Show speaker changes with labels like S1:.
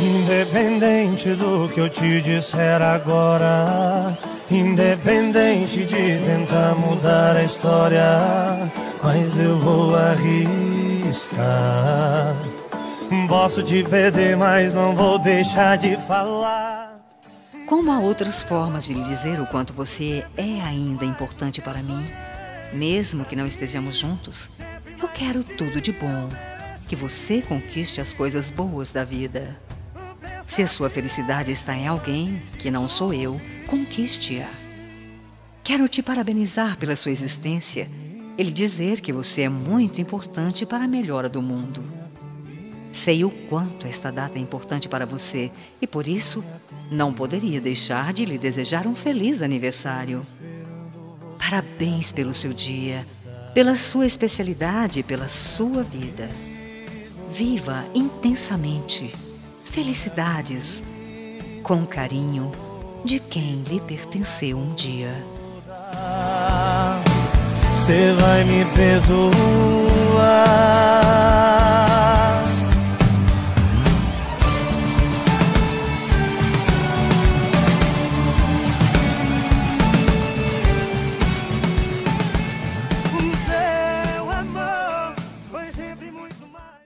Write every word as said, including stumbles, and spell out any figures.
S1: Independente do que eu te disser agora, independente de tentar mudar a história, mas eu vou arriscar. Posso te perder, mas não vou deixar de falar.
S2: Como há outras formas de lhe dizer o quanto você é ainda importante para mim, mesmo que não estejamos juntos, eu quero tudo de bom, que você conquiste as coisas boas da vida. Se a sua felicidade está em alguém que não sou eu, conquiste-a. Quero te parabenizar pela sua existência e lhe dizer que você é muito importante para a melhora do mundo. Sei o quanto esta data é importante para você e, por isso, não poderia deixar de lhe desejar um feliz aniversário. Parabéns pelo seu dia, pela sua especialidade e pela sua vida. Viva intensamente. Felicidades, com carinho, de quem lhe pertenceu um dia.
S1: Você vai me perdoar.